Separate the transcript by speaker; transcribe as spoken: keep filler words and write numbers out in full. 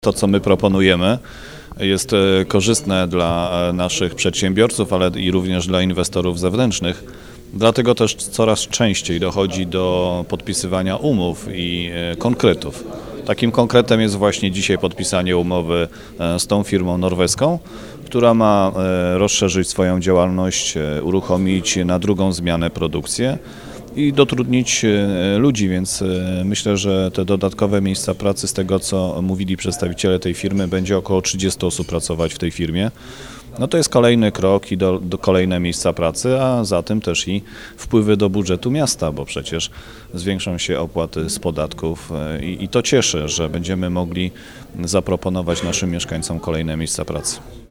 Speaker 1: To, co my proponujemy, jest korzystne dla naszych przedsiębiorców, ale i również dla inwestorów zewnętrznych. Dlatego też coraz częściej dochodzi do podpisywania umów i konkretów. Takim konkretem jest właśnie dzisiaj podpisanie umowy z tą firmą norweską, która ma rozszerzyć swoją działalność, uruchomić na drugą zmianę produkcję i dotrudnić ludzi, więc myślę, że te dodatkowe miejsca pracy, z tego co mówili przedstawiciele tej firmy, będzie około trzydzieści osób pracować w tej firmie. No to jest kolejny krok i do, do kolejne miejsca pracy, a za tym też i wpływy do budżetu miasta, bo przecież zwiększą się opłaty z podatków i, i to cieszy, że będziemy mogli zaproponować naszym mieszkańcom kolejne miejsca pracy.